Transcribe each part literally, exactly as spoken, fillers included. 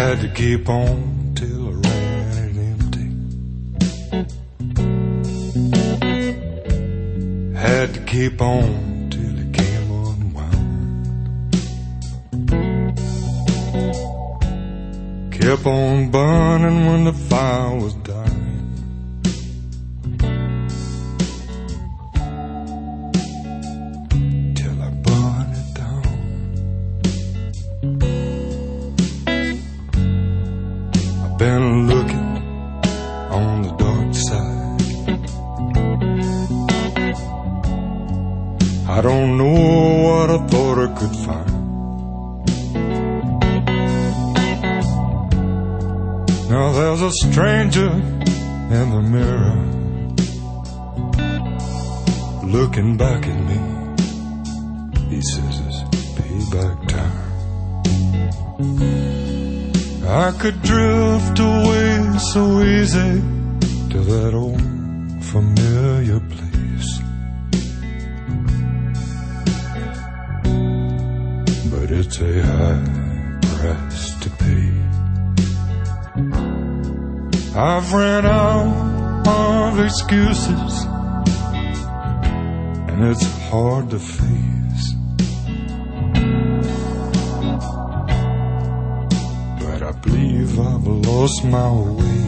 Had to keep on till I ran it empty. Had to keep on till it came unwound. Kept on burning when the fire was dying. Been looking on the dark side. I don't know what I thought I could find. Now there's a stranger in the mirror looking back at me. He says it's payback time. I could drift away so easy to that old familiar place, but it's a high price to pay. I've ran out of excuses, and it's hard to face. I believe I've lost my way.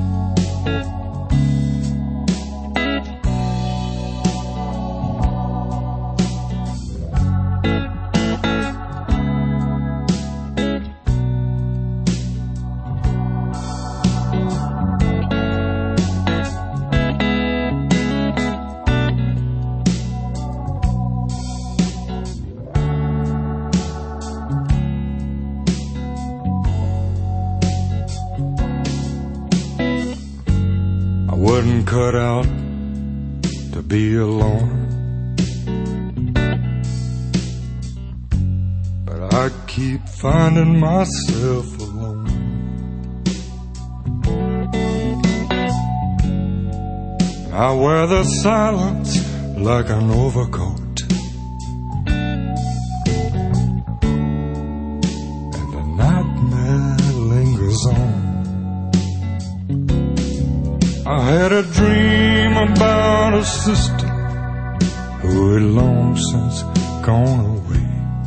Wasn't cut out to be alone, but I keep finding myself alone. I wear the silence like an overcoat, and the nightmare lingers on. I had a dream about a sister who had long since gone away.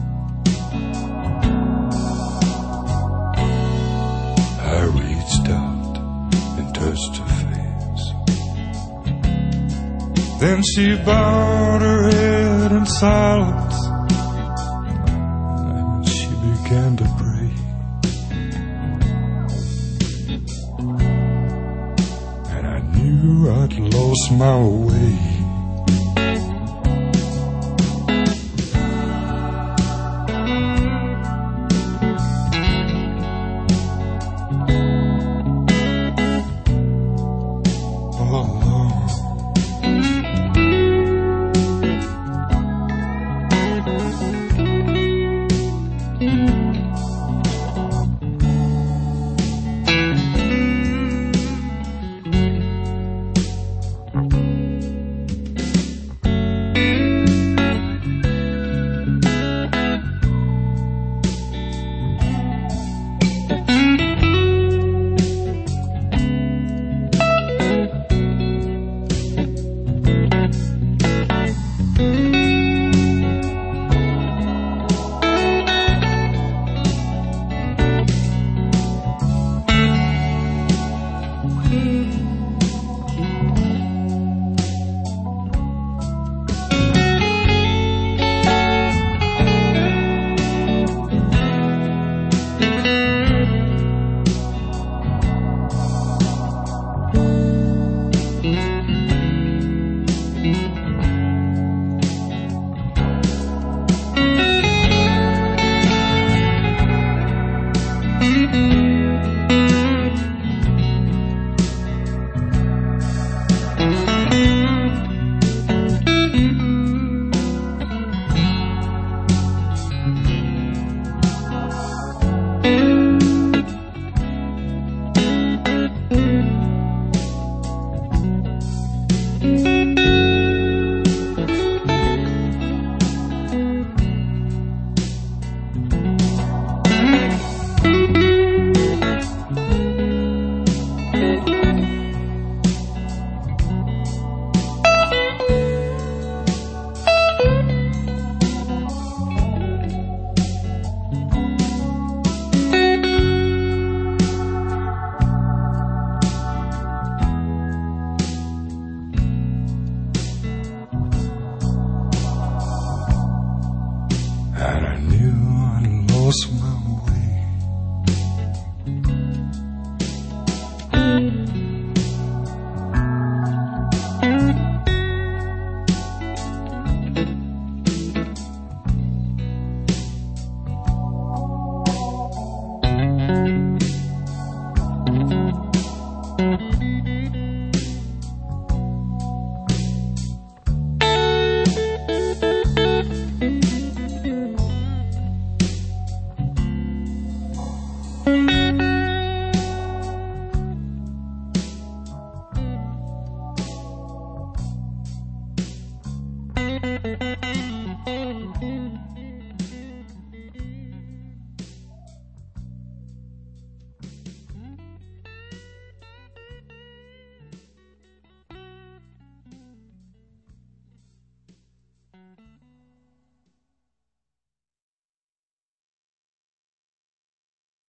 I reached out and touched her face. Then she bowed her head in silence, and she began to pray. I'd lost my way.